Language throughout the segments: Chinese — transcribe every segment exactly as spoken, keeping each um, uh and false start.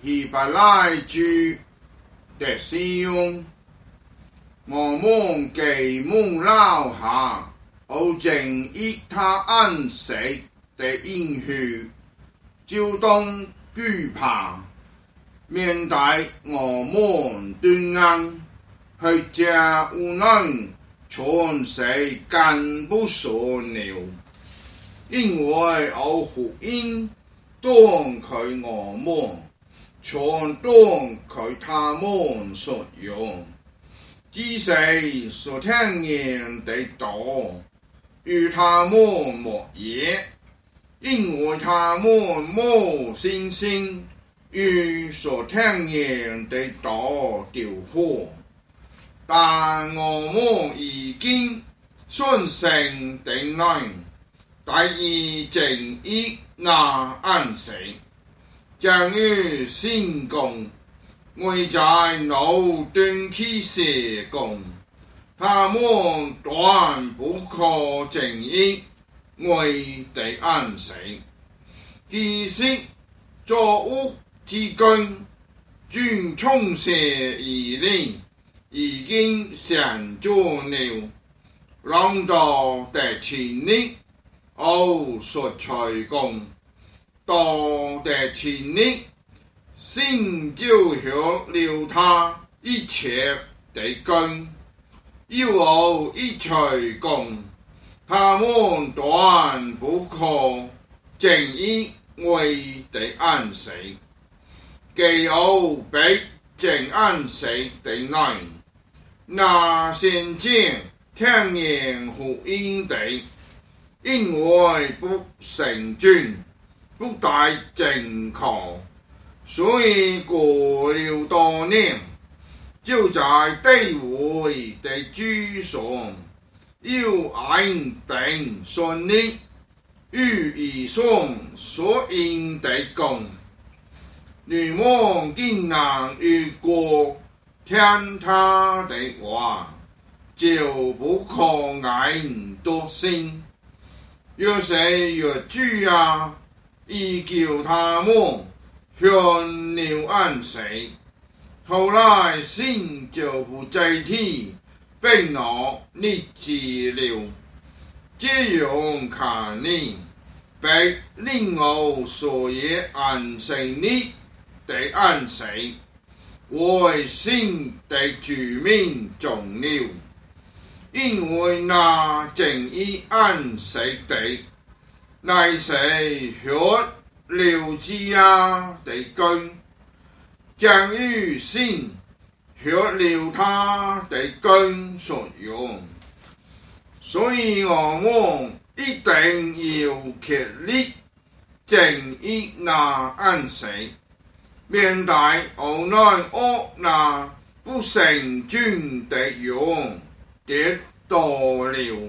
希伯来句的使用，我們既蒙留下我正依他安息的應許，就當懼怕，免得我們斷案，去這無能全是更不順了。因為我福音當佢我們，全當佢他們所用，只是所聽見的道，與他們無異，因為他們冇信心，與所聽見的道調和。但我們已經信成的人，第二正義那安息，將於先公，為在腦斷其事工，他們斷不可正義，為的安息。其實作惡之君，專從事義理，已經成就了，讓道的前力，我所隨功，道的前力，先就學了他一切的根，要我一隨功，他們斷不可正義為的安息。既有被正安息的人，那先見聽見福音的，因為不成全，不帶正確，所以過了多年，就在地位的居上，要安定順利，與以上所應的功。你們竟然越過聽他的話，就不可硬奪心。若是若主啊，已叫他們享了安息，後來心就不再提被那日子了。這樣看你，被令我所也安息你的安息，為心的主命中了，因為那正義安息的，乃是學了知啊的根，將於心學了他的根所用，所以我們一定要竭力正義那安息，免得我們惡那不成全的用跌倒了。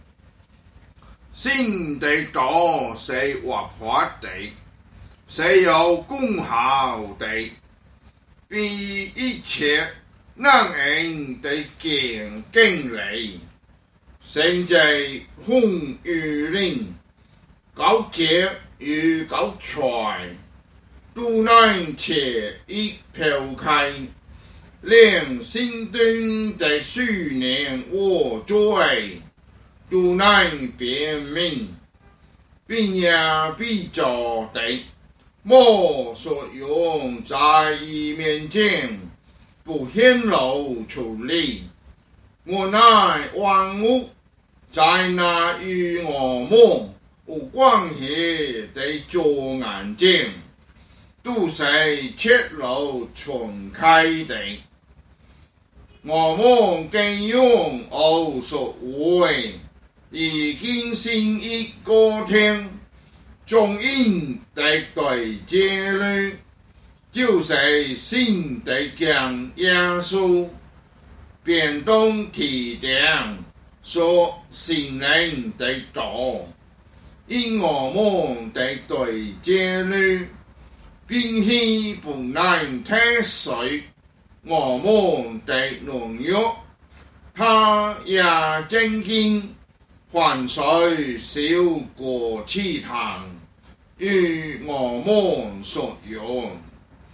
新的道是活潑的，是有功效的，比一切難人的經經歷，甚至風雨林，高潔與高才，都能且一拋開，連心中的思念和罪，都能辨明，並也必做的，莫所用在意面前不顯露出嚟。我乃萬物在那與我們無關係的做眼睛，都是赤露敞開的。我們更用我所為已經信一個聽中英的對結論，就是信的講耶穌變動體驗所信任的道，因我們的對結論並非不能體會我們的軟弱，他也真經還需少過其他與我們所用，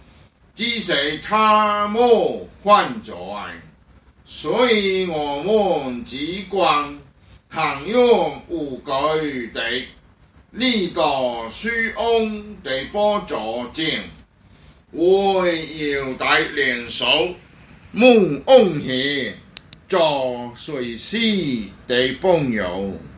只是他冇犯罪，所以我們只管行用有據的呢個書安的幫助證，為要大聯手蒙恩喜，做隨時的朋友。